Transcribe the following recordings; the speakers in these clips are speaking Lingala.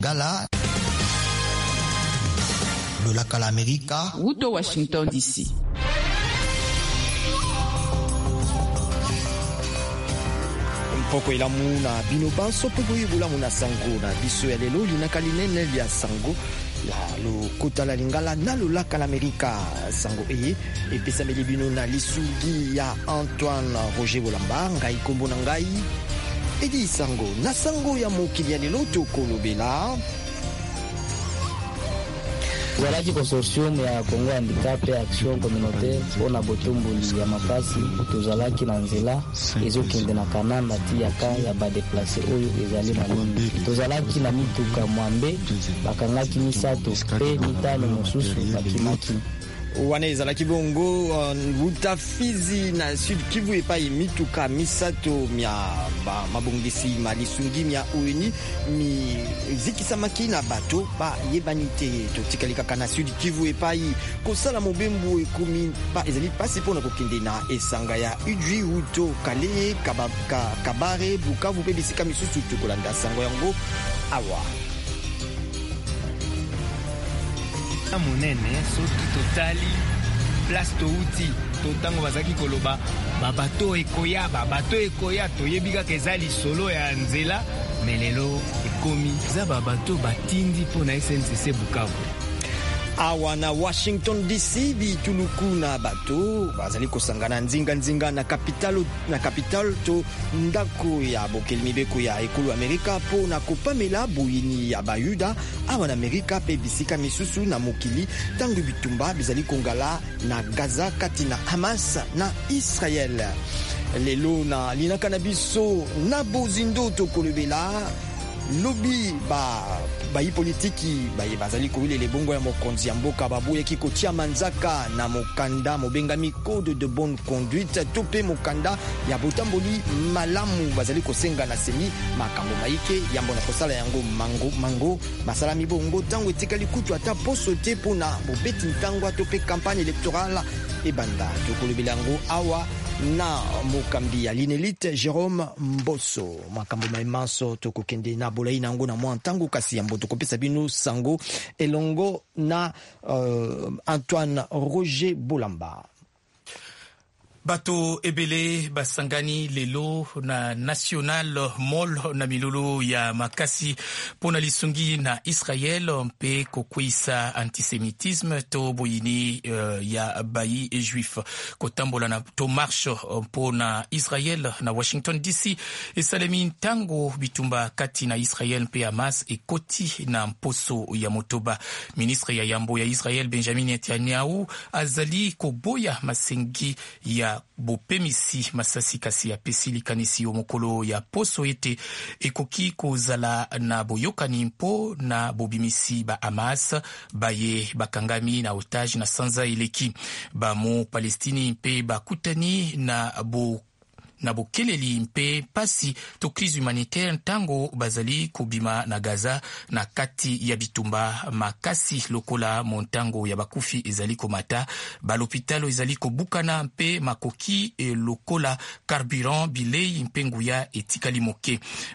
Gala de la Calamérica Wuto Washington DC. Poko ilamu na bino banso poko ibulamu na sango na biso ya lelo linaka linene lia sango la lokota la lingala na lolaka l'Amerika sango eye epesameli bino na lisugi ya Antoine Roger Bolamba ngai kombo na ngai edi sango na sango ya mokili ya lelo tokolobela Zalaki consortium ya Congo Handicap Action Communautaire mpona botomboli ya mapasi tozalaki na nzela ezokende na kananda ti yaka ya badeplace oyo ezali na mingi tozalaki na mituka mwambe bakangaki misato mpe mitano mosusu bakimaki wana ezalaki bongo wuta Fizi na Sud Kivu epai mituka misato mia mabongisi malisungi mia uni mi zikisamaki na bato ba yebani te totikali kaka na Sud Kivu epai kosala mobembu ekumi ba ezali pasi mpona kokende na esanga ya Ujwi Wuto Kale Kabare Bukavu pe bisika misusu tokolanda sango yango awa monene soki totali place touti totango bazaki koloba babato ekoya toyebi kaka eza lisolo ya nzela me lelo ekomi eza babato batindi mpona SNCC Bukavu awa na Washington DC bituluku na bato bazali kosangana nzinga na capital to ndako ya bokeli mibeko ya ekolo Amerika po na kopamela boyini ya bayuda awa na Amerika pe bisika misusu na mokili tangu bitumba bizali kongala na Gaza kati na Hamas na Israel lelo na linaka na biso na bozindo tokolobela lobi bayi politiki bazali kowile bongo ya mokonzi ya mboka baboyaki kotia manzaka na mokanda mobengami code de bonne conduite to pe mokanda ya botamboli malamu bazali kosenga na semi makambo maike yambo na kosala yango mango masalami bongo tango etikali kutu ata poso te pona bobeti ntango to pe campagne électorale ebanda tokolobela yango awa na mokambi ya l'inélite Jérôme Mbosso makambo maimanso tokokende na bolai nango na mwa ntango kasi ya mboto kopesa bino sango elongo na Antoine Roger Bolamba. Bato ebele basangani lelo na National Mall na milolo ya makasi pona lisungi na Israel mpe kokwisa antisemitisme to boyini ya bayi e juif kotambola na to marche pona Israel na Washington DC esalemi ntango bitumba kati na Israel mpe Hamas ekoti na mposo ya motoba. Ministre ya yambo ya Israel Benjamin Netanyahu azali koboya masengi ya bopemisi masasi kasi ya pesili kanisi omokolo ya poso ete ekoki kozala na boyokani mpo na bobimisi ba Hamas baye bakangami na otage na sanza eleki ba mo Palestini mpe bakutani na bokeleli mpe pasi to crise humanitaire ntango bazali kobima na Gaza na kati ya bitumba makasi lokola montango ya bakufi ezali komata balopitalo ezali kobukana mpe makoki lokola carburant bilei mpe nguya etikali moke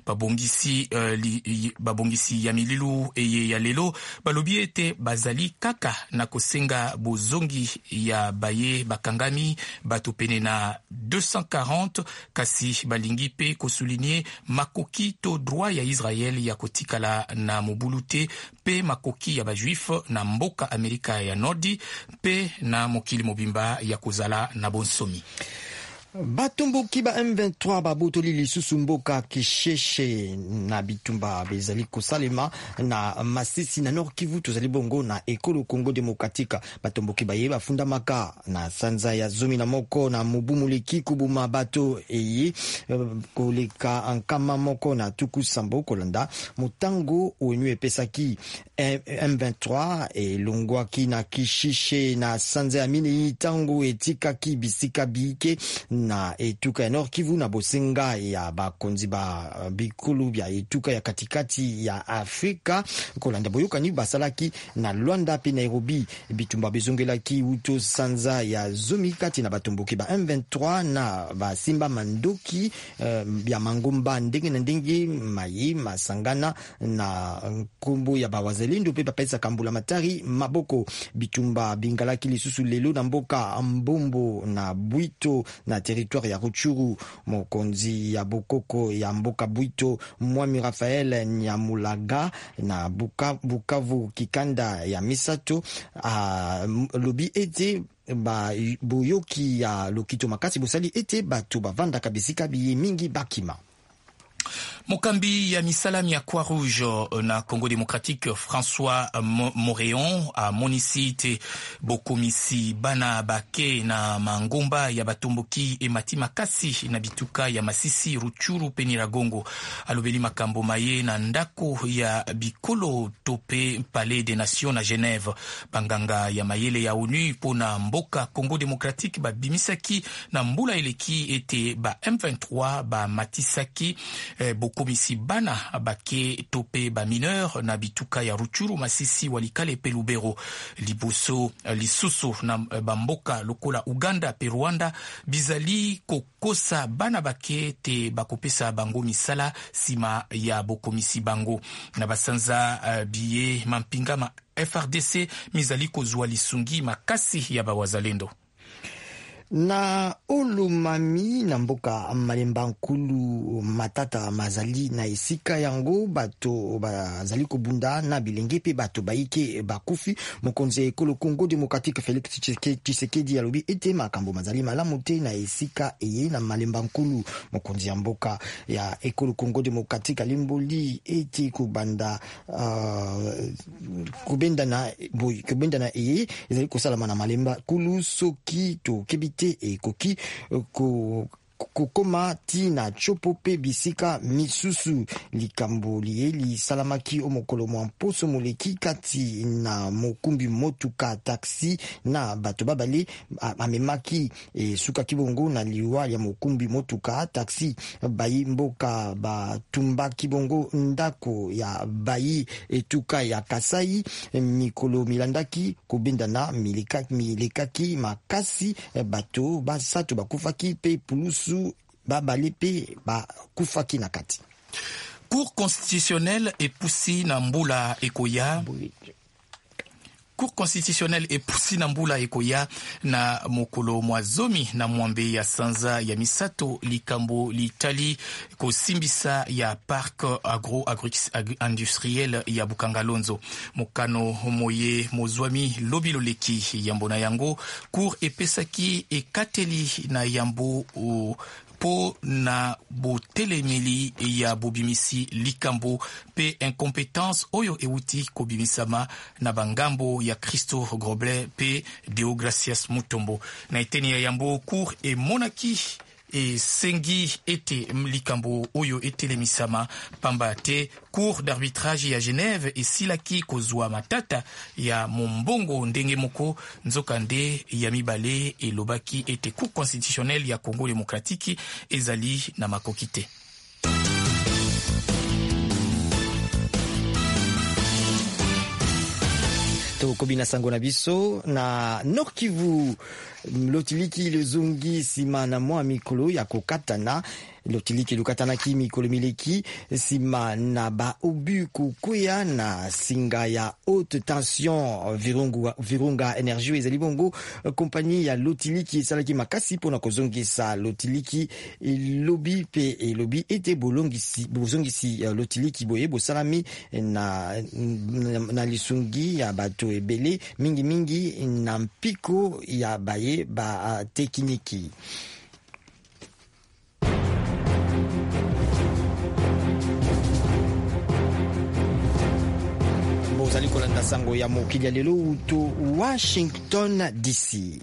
babongisi ya mililu eye ya lelo balobi ete bazali kaka na kosenga bozongi ya baye bakangami bato pene na 240 kasi balingi pe kosulinie makoki to droit ya Israel ya kotikala na mobulute pe makoki ya bajuif na mboka Amerika ya Nordi pe na mokili mobimba ya kozala na bonsomi. Batomboki ba M23 babotoli lisusu mboka Kisheshe na bitumba bezali kosalema na Masisi na Nord Kivu tozali bongo na ekolo Congo Demokratika batomboki baye bafundamaka na sanza ya zomi na moko na mubumuliki kubuma bato eye koleka ankama moko na tuku sambo kolanda mutango onyu epesaki M23 elongwaki na Kisheshe na sanza ya mine tango etikaki bisika bike na etuka ya Nord Kivu na bosenga ya bakonzi ba bikulu bya etuka ya katikati ya Afrika kolanda boyokani basalaki na Luanda pe Nairobi bitumba bezongelaki uto sanza ya zomi kati na batomboki ba M23 na basimba mandoki ya mangomba ndenge na ndenge mayi masangana na nkombo ya bawazalendo pe bapesa kambula matari maboko bitumba bingalaki lisusu lelo na mboka Mbombo na Bwito na territoire ya Rutshuru. Mokonzi ya bokoko ya mboka Bwito Mwami Rafael Nyamulaga na Bukavu kikanda ya misato lobi ete ba boyoki ya lokito makasi bosali ete bato bavanda kabisika biye mingi bakima. Mokambi ya misalami ya Croix-Rouge na Congo démocratique François Moréon a monisite bokomisi bana bake na mangomba ya batomboki emati makasi na bituka ya Masisi Rutshuru pe Nyiragongo. Alobeli makambo maye na ndako ya bikolo tope Palais des Nations na Genève. Banganga ya mayele ya ONU pona mboka Congo démocratique ba bimisaki na mbula eleki ete ba M23 ba matisaki bokomisi bana bake tope ba mineur na bituka ya Rutshuru Masisi Walikale pe Lubero. Liboso lisusu na bamboka lokola Uganda pe Rwanda bizali kokosa bana bake te bakopesa bango misala sima ya bokomisi bango na basanza biye mampinga ma FRDC mizali kozwa lisungi makasi ya bawazalendo. Na Olomami na mboka Malemba Nkulu Matata mazali na esika yango bato bazali kobunda na bilenge pe bato baike bakufi. Mokonzi ekolo Congo démocratique Félix Tshisekedi alobi ete makambo mazali malamu te na esika eye na Malemba Nkulu. Mokonzi ya mboka ya ekolo Congo démocratique alimboli ete kubanda kubenda na eye ezali kosalama na Malemba Nkulu soki to kebite ekoki kokoma ti na chopo pe bisika misusu. Likambo lieli salamaki omokolo mwa mposo moleki kati na mokumbi motuka taxi na bato babale amemaki suka kibongo na liwa ya mokumbi motuka taxi bayi mboka batumba kibongo ndako ya bayi etuka ya Kasai mikolo milandaki kobenda na milekaki makasi bato basato bakufaki pe pulusu babali pe bakufaki na kati. Cour constitutionnelle epusi na mbula ekoya. Cour constitutionnelle epusi na mbula ekoya na mokolo mwazomi na mwambe ya sanza ya misato likambo litali kosimbisa ya parc agro-industriel ya Bukangalonzo. Mokano moye mozwami lobilo leki yambona yango cour epesaki ekateli na yambo po na botelemeli ya bobimisi likambo pe incompétence oyo euti kobimisama na bangambo ya Christo Groble pe Deogracias Mutombo. Na eteni ya yambo cour e monaki e sengi ete likambo oyo etelemisama pamba te cour d'arbitrage ya Genève esilaki kozwa matata ya mombongo ndenge moko nzokande ya mibale elobaki ete cour constitutionnelle ya Congo démocratique ezali na makokite. Tokobina sango na biso na Nord Kivu lotiliki lezongi sima na mwa mikolo ya kokatana lotiliki lukatana ki mikolo mileki sima na ba obu kukuya na singa ya haute tension Virunga Energie ezali bongo kompani ya lotiliki esalaki makasi pona kozongisa lotiliki lobi pe lobi ete bozongisi lotiliki boye bosalami na lisungi ya bato ebele mingi na mpiko ya baye ba tekniki. Bozali kolanda sango ya mokili ya lelo uto Washington DC.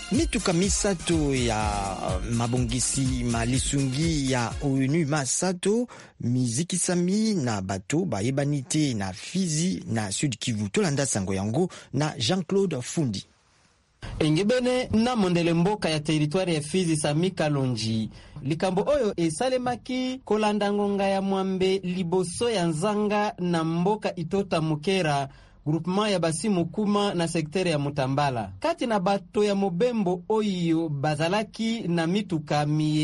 Mituka misato ya mabongisi malisungi ya ONU masato mizikisami na bato bayebani te na Fizi na Sud Kivu. Tolanda sango yango na Jean-Claude Fundi. Engebene na mondele mboka ya teritwari ya Fizi Sami Kalonji. Likambo oyo esalemaki kolanda ngonga ya mwambe liboso ya nzanga na mboka Itota Mukera, groupement ya Basimu Kuma na sektere ya Mutambala. Kati na bato ya mobembo oyo bazalaki na mituka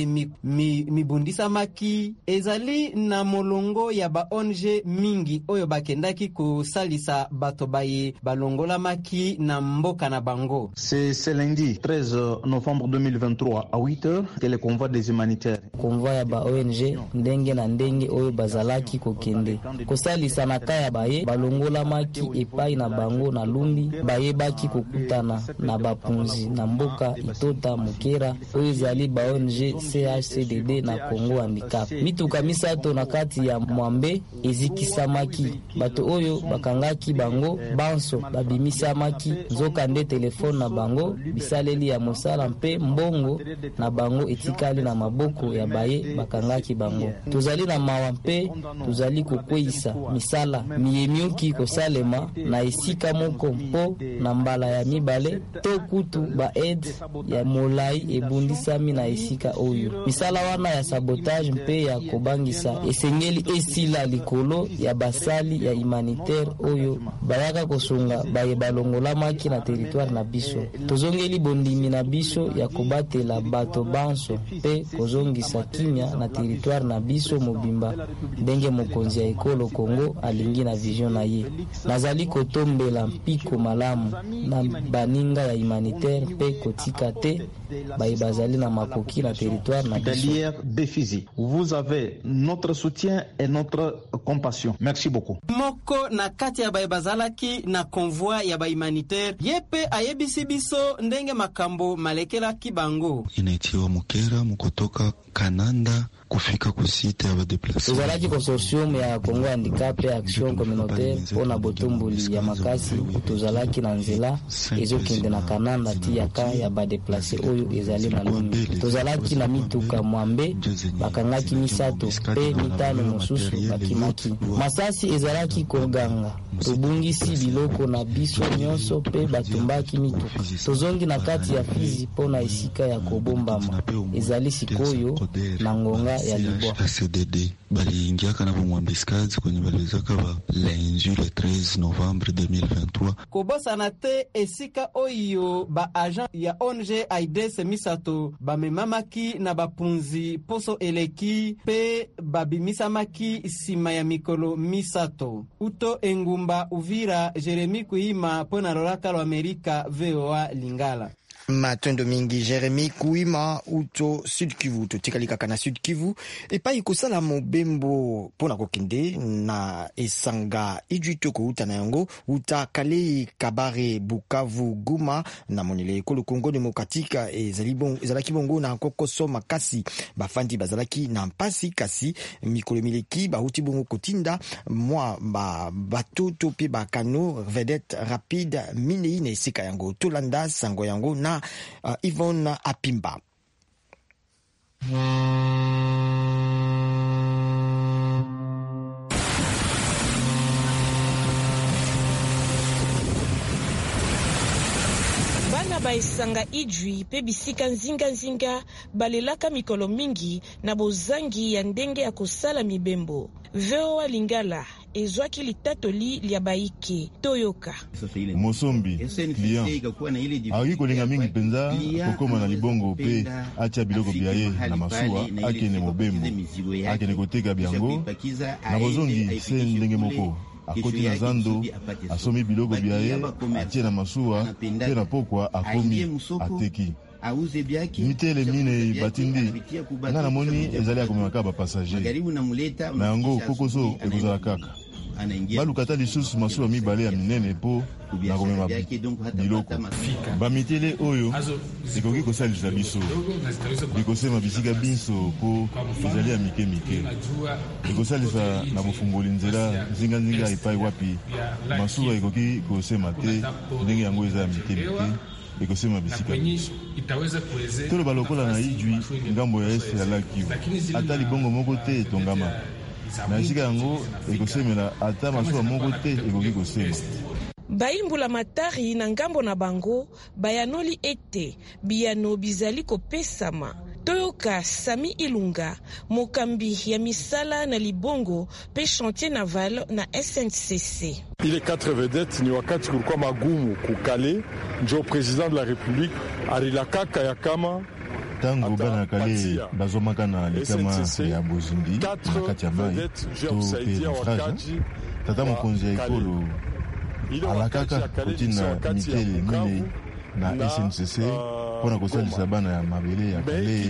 mibundisa maki, ezali na molongo ya ba ONG mingi oyo bakendaki kosalisa bato baye balongola maki na mboka na bango. C'est lundi 13 novembre 2023 à 8h que le convoi des humanitaires. Convoi ya ba ONG ndenge na ndenge oyo bazalaki kokende kosalisa na kaya baye balongola maki epai na bango na Lumbi, bayebaki kokutana na bapunzi na mboka Itota Mukera oyo ezali ba ONG CHCDD na Congo Handicap. Mituka misato na kati ya mwambe ezikisamaki, bato oyo bakangaki bango banso babimisamaki nzoka nde telefone na bango, bisaleli ya mosala mpe mbongo na bango etikali na maboko ya baye bakangaki bango. Tozali na mawa mpe tozali kokweisa misala miyemioki kosalema na esika moko mpo na mbala ya mibale to kutu ba aide ya molai ebundisami na esika oyo. Misala wana ya sabotage mpe ya kobangisa esengeli esila likolo ya basali ya humanitaire oyo bayaka kosunga baye balongolamaki na territoire na biso. Tozongeli bondimi na biso ya kobatela bato banso mpe kozongisa kimia na territoire na biso mobimba ndenge mokonzi ya ekolo Kongo alingi na vision na ye. Nazali kotombela mpiko malamu na baninga ya humanitaire mpe kotika te baye bazali na makoki na territoire na biso. Vous avez notre soutien et notre compassion. Merci beaucoup. Moko na kati ya baye bazalaki na convoi ya ba humanitaire yepe ayebisi biso ndenge makambo malekela kibango. Inaitiwa Mukera mukotoka Kananda kufika kusite ya badeplase. Tozalaki consortium ya Congo Handicap ya Action Communautaire pona botumbuli ya makasi. Tozalaki na nzela ezokende na Kananda tiyaka ya badeplase oyo ezali na Lumbi. Tozalaki na mituka mwambe bakangaki misato pe mitano mosusu bakimaki. Masasi ezalaki koganga. Tobungisi biloko na biso nyonso pe batumbaki mituka. Tozongi na kati ya Fizi pona esika ya kobombama. Ezali sikoyo na ngonga ya Libwa. CDD baliingiaka na bomwambiskazi kwenye balizaka ba lundi le 13 novembre 2023. Kobosa na te esika oyo ba agent ya ONG AIDS misato bamemamaki na bapunzi poso eleki pe babimisamaki sima ya mikolo misato. Uto Engumba Uvira, Jeremy Kuima pona lolaka lo Amerika VOA Lingala. Matondo mingi Jeremy Kuima uto Sud Kivu to tikalika na Sud Kivu epai kosala mobembo pona kokende na esanga ijuito ko uta na yango uta Kale Kabare Bukavu Guma na monele ekolo Kongo Demokratika ezalaki bongo na kokoso makasi bafandi bazalaki na mpasi kasi mikolo mileki bahuti bongo kotinda mwa batoto pe bakano vedette rapide minei na esika yango tolanda sango yango na Yvonne Apimba. Bana baesanga ijwi pe bisika nzinga balelaka mikolo mingi na bozangi ya ndenge ya kosala mibembo. VOA Lingala ezwaki litatoli lya baike toyoka. Mosombi client aki kolinga mingi penza kokoma na libongo pe atia biloko biaye na masuwa akene mobembo akene koteka biango na bozongi se ndenge moko akoti na zando asomi biloko biaye atie na masuwa pe na pokwa akomi ateki mitele mine batindi nga na moni ezali akomemaka bapasager na yango kokoso ekozala kaka balukata lisusu masuwa mibale ya minene po na komema biloko bamitele oyo ekoki kosalisa biso bikosema bisika biso po ezali ya mike ekosalisa na bofungoli nzela nzinga epai wapi masuwa ekoki kosema te ndenge yango eza ya mike ekosema bisika itaweza kuwezesha tolo balokola na Ijwi ngambo ya ese ya Lakivu ata libongo moko te etongama na esika yango ekosemela ata masuwa moko te ekoki kosema. Baimbula matari na ngambo na bango bayanoli ete biyano bizali kopesama. Toyoka Sami Ilunga, mokambi ya misala na libongo pe chantier naval na SNCC. Ile 4 vedettes ni wakati kulikuwa magumu kukale, njo president de la Republique alilakaka ya kama tango bana kale bazomaka na likama ya Bozindi na kati ya mai to pe naufrage tata mokonzi ya ekolo alakaka kotina Mikele Mine na SNCC pona kosalisa bana ya mabele ya kale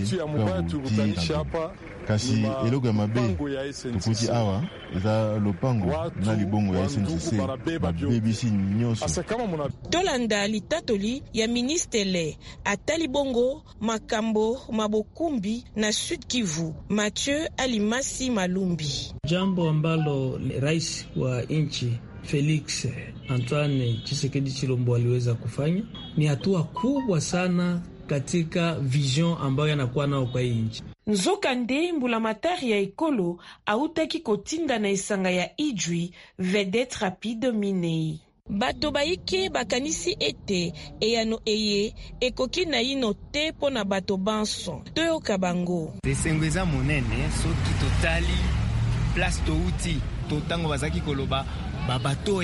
kwa kasi eloko ya mabe tukuti awa eza lopango na libongo ya SNCC babebisi nyonso. Tolanda litatoli ya ministele atali bongo makambo mabokumbi na Sud Kivu Mathieu Alimasi Malumbi. Jambo ambalo rais wa nchi Felix Antoine Tshisekedi Chilombo aliweza kufanya ni hatua kubwa sana katika vision ambayo yanakuwa nao kwa nchi. Nzoka nde mbula matari ya ekolo autaki kotinda na esanga ya Ijwi vedette rapide Minei. Bato baike bakanisi ete eyano eye ekoki na ino te pona bato banso. Toyoka bango. Esengweza monene soki totali place touti totango bazaki koloba bato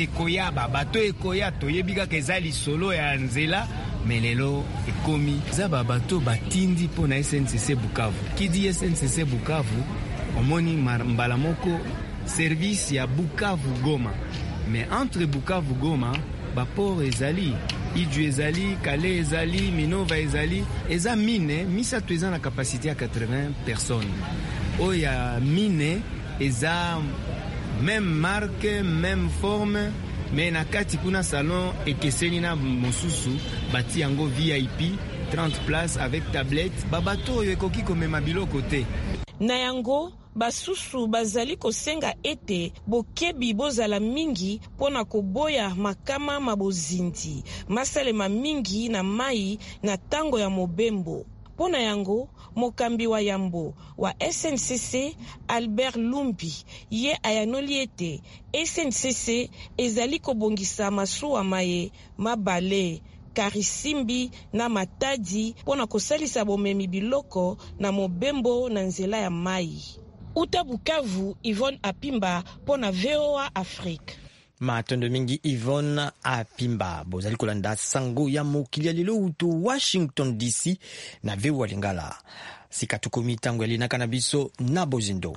ekoya toyebika kezali solo ya nzela melelo ekomi za bato batindi po na SNCC Bukavu. Kidi SNCC Bukavu omoni mbala moko service ya Bukavu Goma, mais entre Bukavu Goma baport ezali Ijwi ezali Kale ezali Minova ezali eza mine misato eza na kapasité ya 80 personnes. Oya mine eza même marque, même forme, mais na kati kuna salon ekeseni na mosusu bati yango VIP 30 places avec tablette babato ekoki komema biloko te. Na yango basusu bazali kosenga ete bokebi bozala mingi pona koboya makama mabozindi masalema mingi na mai na tango ya mobembo. Pona yango mokambi wa yambo wa SNCC Albert Lumbi ye ayanoli ete SNCC ezali kobongisa masuwa maye mabale Karisimbi na Matadi pona kosalisa bomemi biloko na mobembo na nzela ya mai. Uta Bukavu, Yvonne Apimba pona VOA Afrique. Matondo mingi Yvonne Apimba bozali kolanda sango ya mokili ya lelo utu Washington DC na VOA Lingala sika tukomi tango yalinaka na biso na bozindo.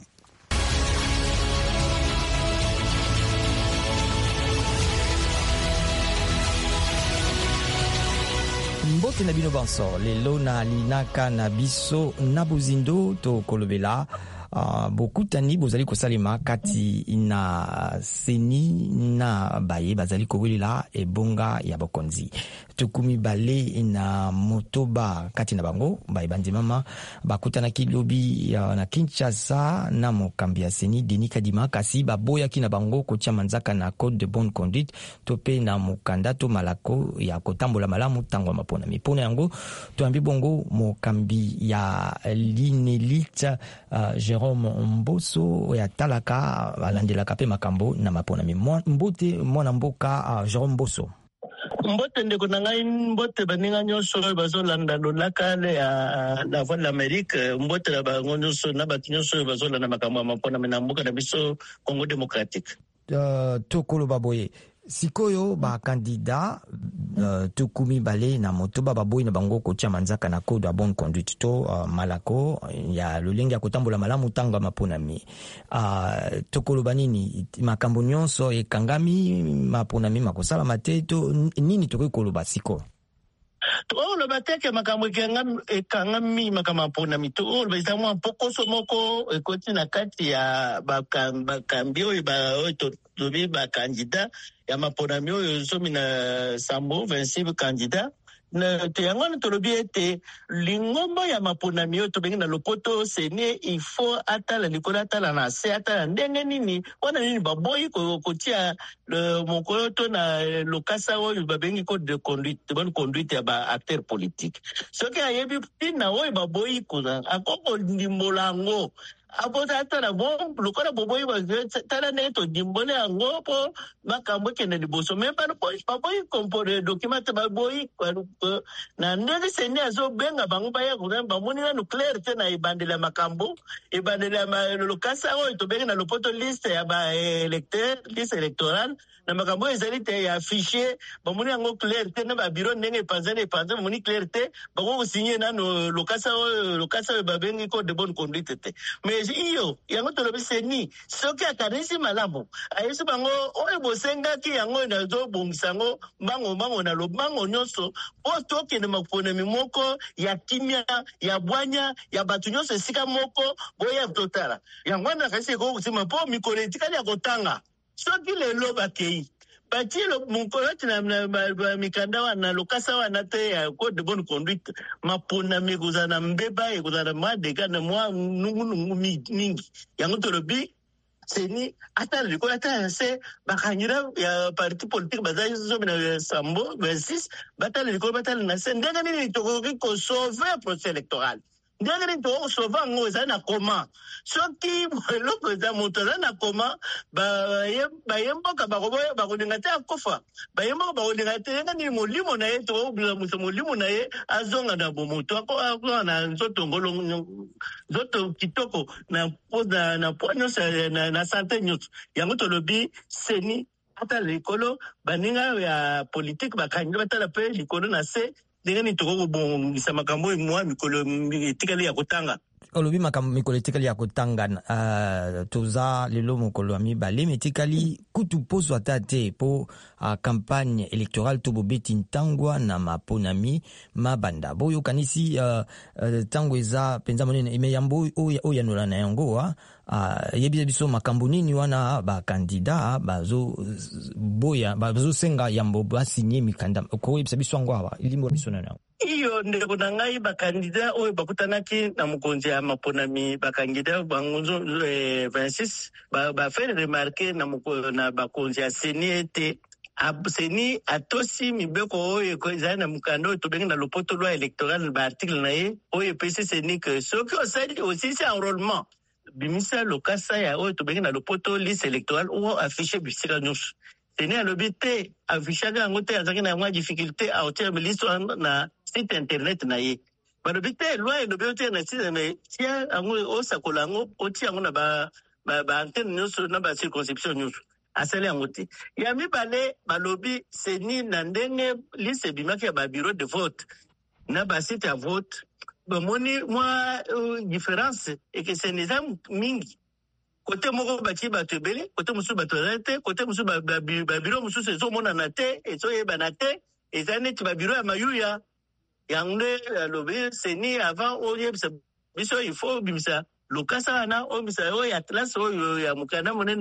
Mbote na bino banso lelo na linaka na biso na bozindo to kolobela bokutani bozali kosalema kati na seni na baye bazali kowelela ebonga ya bokonzi tukumi bale na motoba kati na bango baye bandimama bakutana kilobi na Kinshasa na mokambi ya seni Denis Kadima kasi baboya kina bango kotia manzaka na code de bonne conduite tope na mokanda to malako ya kotambola malamu tango mapona mipona yango toambi bongo mokambi ya Linelite Jerome Mboso ya talaka balandelaka pe makambo na mapona mbote mwana mboka Jerome Mboso. Mbote ndeko na ngai mbote baninga nyonso bazolanda lolakale ya la voix de l'Amérique mbote na bango nyonso na bato nyonso bazolanda makambo ya mapona na mboka na biso Congo démocratique. Tokolo baboye sikoyo ba kandida tukumi bale na motoba baboyi na bango kotia manzaka na code ya bonne conduite to malako ya lolenge ya kotambola malamu tanga maponami tokolo banini makambo nyonso ekangami maponami makosala mateto nini tokoloba siko lo bateke makambo ekangami makambo maponami to lo bazamo pokoso moko ekoti na kati ya bakambi oyo tobi bakandida ya maponami oyo somi na sambo 26 kandida na te yango tolobi ete lingombo ya maponami oyo tobengi na lopoto seni il faut atala likolo atala na se atala ndenge nini wana nini baboyi kotia mokolo to na lokasa oyo babengi code de conduite bonne conduite ya ba acteur politique soki ayebi tina oyo baboyi koza akoko ndimbolango apota atala bon lokola boboyi tala ndenge todimbole yango po makambo ekende liboso me baboyi kompone document baboyi na ndenge seni azobenga bango baya kuna bamoni nanu clair te na ebandeli ya makambo ebandeli ya lokasa oyo tobengi na lopoto liste ya baélecteur liste électorale na makambo ezali te ya fichier bamoni yango clair te na babiro ndenge epanzani bamoni clair te bango kosinye nano lokasa oyo babengi code de bonne conduite te mais iyo yango tolobi seni soki akanisi malamu ayesi bango oyo bosengaki yango nazobongisa yango mbango na lobango nyonso po tokende maponami moko ya kimia ya bwanya ya bato nyonso esika moko boya totala yango wana kasi ekokosima po mikolo etikali ya kotanga soki lelo bakei batilo mukolo tina mikanda wana lokasa wana te ya code de bonne conduite maponami kozana mbeba ekozana madega na mwa nungu mingi yango tolobi seni ata likolo ata se bakangira ya parti politique bazali zomi na sambo 26 batala likolo batala na se ndenge nini tokoki kosauve procès électoral ndenge nini tokosauve yango ezali na koma soki eloko eza moto azali na koma bayemboka bakolinga te akofa bayemboka bakolinga te ndenge nini molimo na ye tokobulamusa molimo na ye azonga na bomoto akoa na nzoto nzoto kitoko na poa nyonso na sante nyonso yango tolobi seni ata likolo baninga ya politique bakangi batala mpe likolo na se ndenge nini tokobongisa makambo mwa mikolo etikali ya kotanga olobi makambo mikolo etikali ya kotanga toza lelo mokolo ya mibale metikali kutu poso ata te po campagne électorale to bobeti ntangwa na maponami mabanda boyo kanisi tango eza penza monene ime yambo oyo yanola na yango yebi biso makambo nini wana ba kandida bazo senga yambo basinye mikanda ko yebisa biso ngo awa ilimbo biso na iyo ndeko na ngai bakandida oyo bakutanaki na mokonzi ya maponami bakandida bangonzo 26 bafere remarke na bakonzi ya seni ete seni atosi mibeko oyo ezali na mokanda oyo tobengi na lopoto loi électorale baarticle na ye oyo epesi seni ke soki osilisi enrôlement bimisa lokasa ya oyo tobengi na lopoto liste électorale oyo affiche bisika nyonso seni alobi te affichaka yango te azalaki na mwa difficulté aotia liste na site internet na ye balobi te loi elobi otia na site me tia yango osakola yango otia yango na baantenne nyonso na bacirconscription nyonso asali yango te ya mibale balobi seni na ndenge liste ebimaki ya babiro de vote na basite ya vote bamoni mwa différence ekeseni eza mingi kote moko batie bato ebele kote mosusu bato ezali te kote mosusu babiro mosusu ezomonana te ezoyebana te eza neti babiro ya mayuya yango nde alobi seni avant oyebisa biso il faut obimisa lokasa wana obimisa oyo atlas oyo ya mokanda monene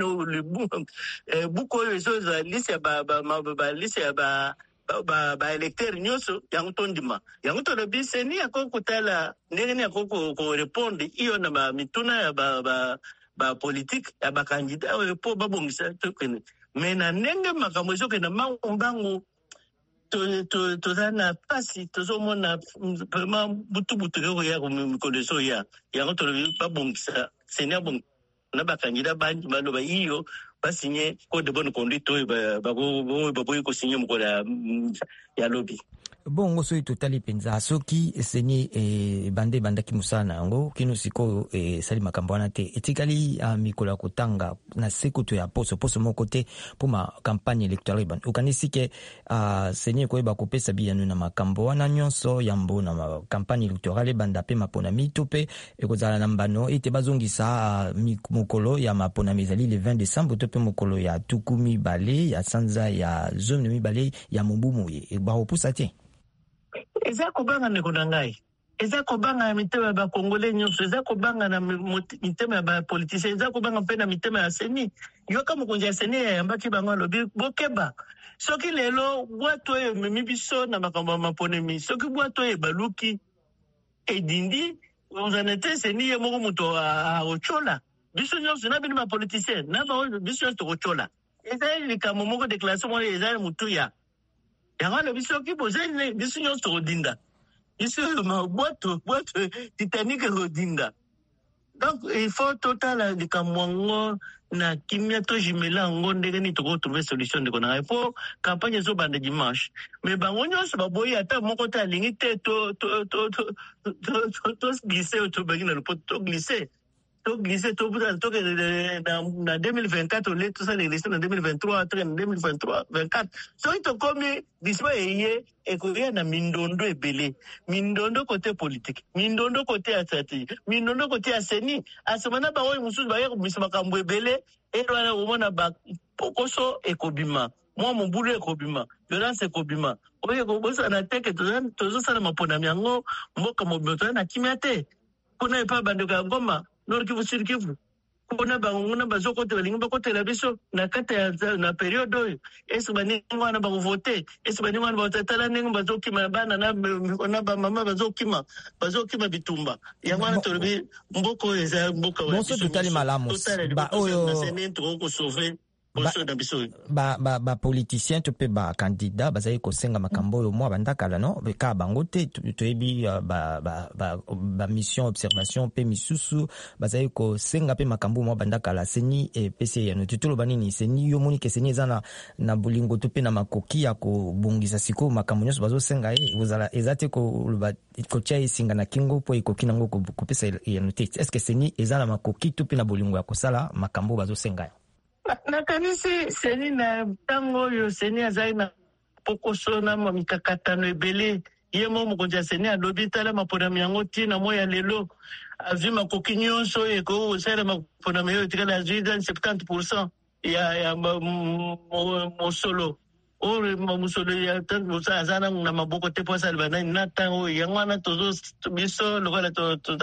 buku oyo ezozwa liste ya baélecteur nyonso yango tondima yango tolobi seni akoko kotala ndenge nini akoko korepondre iyo na mituna ya bapolitique ya bakandida oyo mpo babongisa tokende me na ndenge makambo ezokende mbango toza na pasi tozomona vraiment butubutu okoya mikolo ezoya yango tolobi babongisa seni abongisa na bakandida bangi baloba iyo basinye code de bonne conduite oyo baboyi kosinye mokolo ya lobi bongo soki totali penza soki seni bandaki mosala na yango kino sikoyo esali makambo wana te etikali mikolo ya kotanga na sekutu ya poso moko te mpo campagne électorale okanisi ke seni ekoyeba kopesa biyano na makambo wana nyonso yambo na campagne électorale ebanda mpe maponami to mpe ekozala na mbano ete bazongisa mokolo ya maponami ezali le 20 décembre to mpe mokolo ya tuku mibale ya sanza ya zone mibale ya mobu moye bakopusa te eza kobanga ndeko na ngai eza kobanga mitema ba Congolais nyonso, eza kobanga na mitema ba politiciens, eza kobanga mpe na mitema ya seni. Yoka mokonzi ya seni yambaki bango lobi bokeba. Soki lelo bwato oyo memi biso na makambo ya maponemi, soki bwato oyo baluki edindi, ozanete seni ye moko moto a ochola. Biso nyonso na bini ba politiciens, na ba biso nyonso ochola. Eza likambo moko déclaration mo eza mutuya. Yango le biso ki bozeli biso nyonso odinda. Ici, le boîte Titanic rodinga. Donc, il faut total de Kamwango, na kimia to jimela ngonde ni to trouver solution de kona. Il faut campagne zo bande dimanche. Mais bangonyo se baboyi ata moko ta lingite to glisser to bagina le pot to glisser. To glisser to na 2024 le tout ça les glisser en 2023 après en 2023 24. So ito comme dispo eye ekoria na mindondo ebele. Mindondo côté politique, mindondo côté stratégie, mindondo côté aseni. Asemana ba oyi mususu ba yeko misima kambo ebele e wana omona ba pokoso ekobima. Moi mon boulot ekobima. Violence ekobima. Oye ko bosa na teke tozo sala mapona miango mboka moboto na kimiate. Kuna epa bandoka ngoma Nord Kivu Sud Kivu. Kuna banguna bazokote balinga bakote la biso na kata na periode oyo. Esi baninga wana ba voter, esi baninga wana batatala ninga bazokima bana na ba mama bazokima bitumba. Yangwana torobi mboko eza mboka wa. Bonso tutali malamu. Ba oyo na senento ko sauver. Ba politicien to pe ba candidat bazali kosenga makambo yo mwa bandakala no ka bango te toyebi ba mission observation pe misusu bazali kosenga pe makambo mwa bandakala seni e PC ya no titolo banini seni yo moni ke seni ezana na bulingo to pe na makoki ya ko bongisa siko makambo nyoso bazo senga uzala ezate ko chai singa na kingo po ikoki nango ko pesa ya no te est-ce que seni ezana makoki to pe na bulingo ya kosala makambo bazo senga na kanisi seni na tango yo seni azai na pokoso na mikakatano ebele ye mo mokonzi ya seni alobi tala mapona miango tina moya lelo avi makoki nyonso eko osala mapona meyo etikala azwi 70% ya mosolo ore musolo ya tango sa azana na maboko te posa libana na tango yango na tozo biso lokola to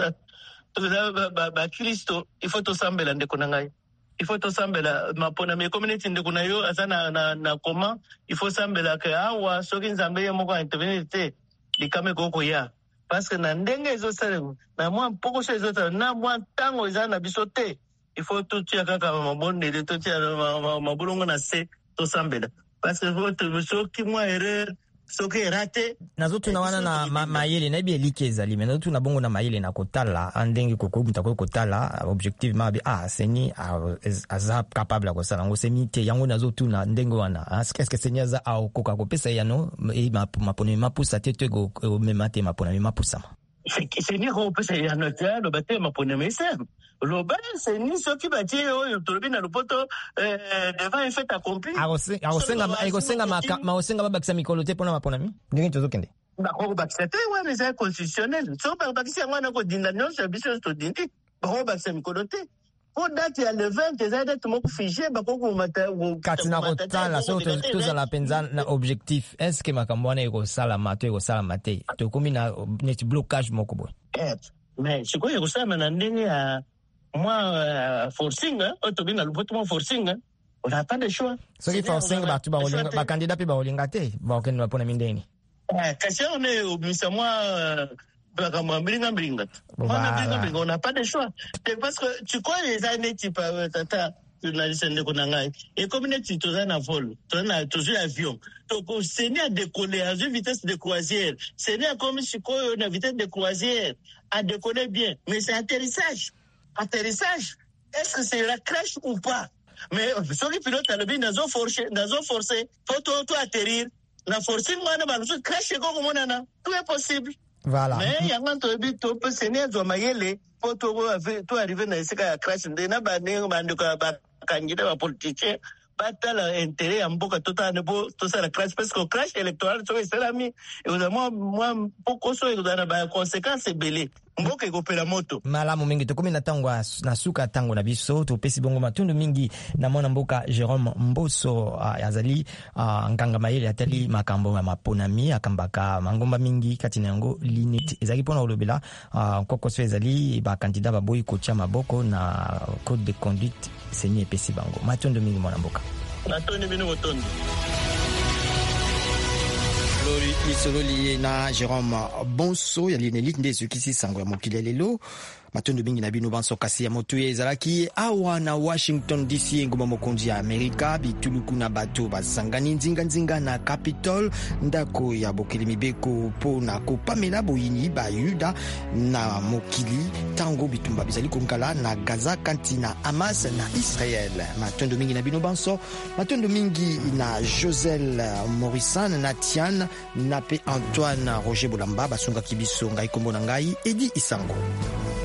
ba Kristo il faut to sambela ndeko na ngai. Il faut sambela mapona me community ndeko na yo azana na comment il faut sambela ke awa soki nzambe ye moko intervenir te likame koko ya parce que na ndenge ezo sala na mwa poko so ezo sala na mwa tango ezana biso te il faut tout tia kaka mabonde de tout tia mabulongo na se to sambela parce que faut soki mwa erreur soki erate nazotu na wana na mayele na bi elike ezali mais nazotu na bongo na mayele na kotala andenge koko mutako kotala objectif mabi seni aza capable ya kosala ngo seni te yango nazotu na ndenge wana est-ce que seni aza akoka kopesa yano mapone mapusa te to memate mapone mapusa seni ko pesa yano te lo bate mapone mesa lo ba seni soki bati oyo tolobi na lopoto devant un fait accompli agosenga babakisa mikolo te pona mapona mi ndenge tozokende bako bakisa te wana eza constitutionnel so bakisi yango wana kodinda nyonso biso todindi bako bakisa mikolo te po date ya le 20 eza date moko figé bako komata kati na kotala so tozala penza na objectif est-ce que makambo wana ekosala mato ekosala mate tokomi na net blocage moko boy mais sikoyo ekosala na ndenge ya moi forcing autobi na lopoto mo forcing on n'a pas de choix so ki forcing ba tu ba olinga ba candidat pe ba olinga te ba okende na pona mindeni kasi on est obligé moi bringa on n'a pas de choix parce que tu crois les années type tata journaliste ndeko na ngai et comme net toza na vol toza avion donc seni a décoller à vitesse de croisière seni a comme sikoyo na vitesse de croisière a décoller bien mais c'est atterrissage est-ce que c'est la crèche ou pas mais sur les pilotes alobi nazo forcer faut to atterrir la forcing wana ba so crèche ko monana tout est possible voilà mais yango to peut seni zo mayele faut to arriver na esika ya crash ndena ba ndeko ba candidat ba politicien batala intérêt ya mboka totane bo to sala crash parce que crash électoral so islami et moi pourquoi so il y a ba conséquences belé mboka ekopela moto malamu mingi tokomi na tango na suka tango na biso topesi bongo matundu mingi na mwana mboka Jérôme Mboso azali nganga mayele atali makambo ya maponami akambaka mangomba mingi kati na yango linete ezali pona olobela kokoso ezali ba candidat baboyi kotia maboko na code de conduite seni epesi bango matundu mingi mwana mboka natoni bino botondo lisololi na Jérôme Bonso ya linelit nde sukisi sango ya mokili lelo matondo mingi na bino banso kasi ya moto ezalaki awa na Washington DC ngoma mokonzi ya Amerika bituluku na bato basangani nzinga na Capitol ndako ya bokeli mibeko po na kopamela boyini ba Yuda na mokili tango bitumba bizali konkala na Gaza kanti na Hamas na Israel matondo mingi na bino banso matondo mingi na Josel Morrison na Tian na pe Antoine Roger Bolamba basunga kibiso ngai kombo na ngai Edi Isango.